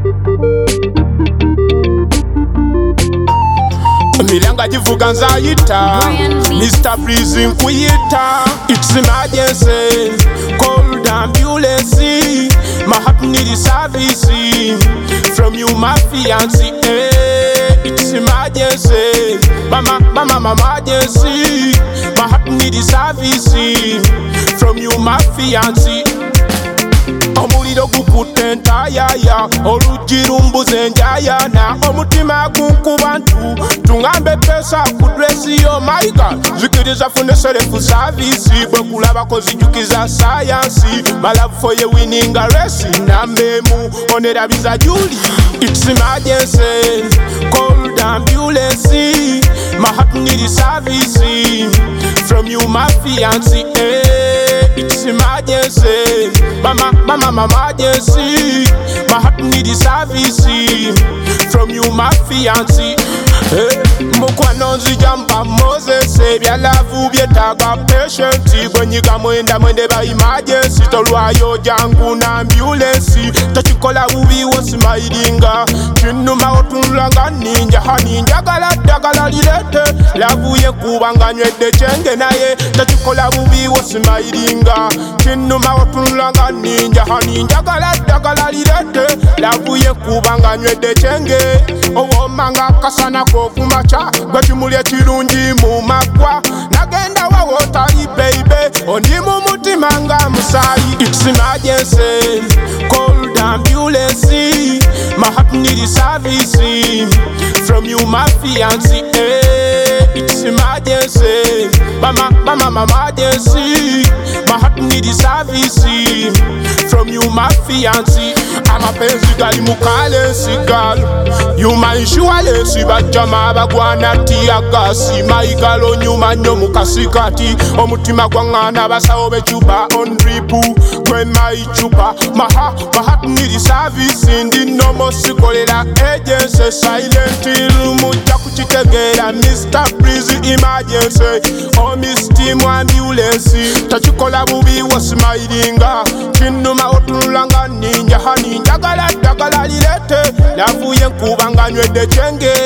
Milanga jivuga nzayita Mr. Breezy nkuyita. It's emergency, call the ambulance. My heart need service from you, my fiancé. It's emergency, mama emergency. My heart need service from you, my fiancé. Omuliro gukutte entayaya, oluggi lumbuze enjayana, omutima gunkuba ntu tuŋŋambe pesa ku dresi yo. My God, zikiriza fune serefu service, bwe kulabako zijjukiza science. My love for you winning a race, nammemu onerabiza Julie. It's emergency, call the ambulance. My heart need service from you, my fiancé. It's emergency, mama emergency. My heart need service from you, my fiancé. Mukwano nzijamba Moses, ebyalavu byetaaga patient. Bwenyiga mwende ba emergency, tolwayo jangu na ambulance. Takikola bubi wosimayiringa, kinnuma otunulanga ninja. Hani njagala ddagala lirete, lavuye kuba nga nywedde kyenge naye. Takikola bubi wosimayiringa, kinnuma otunulanga ninja. Hani njagala ddagala lirete, lavuye kuba nga nywedde kyenge. Owomanga akasana k'okumakya, gwe kimuli ekirungi mu maggwa. Nagenda wawo otali baby, ondi mu mutima nga musaayi. It's emergency, call the ambulance. My heart need service from you, my fiancé. It's emergency, mama emergency. My heart need service from you, my fiancé. Amapenzi gali mukalensi gal, you my insurance. Bajama bagwana tiagasi, my galo nyuma nyo mukasikati. Omutima gwangana basawo bechupa on dripu kwe my chupa. My heart need service ndi nomo sikolera agency. Silent mujja kukitegera Mr. Breezy emergency. Oh Miss Team ambulance, takikola bubi wosimayiringa, kinnuma otunulanga ninja. Hani njagala ddagala lirete, lavuye nkuba nga nywedde kyenge.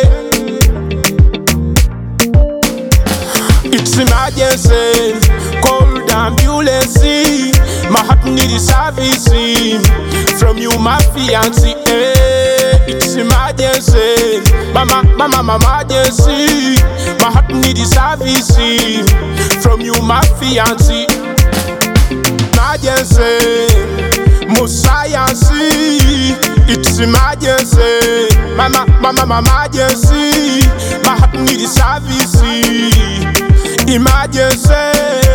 It's emergency, call the ambulance. My heart need service from you, my fiancé. It's emergency, mama emergency. My heart need service from you, my fiancé. Emergency, mo science. It's emergency, mama emergency. My heart need service. Emergency.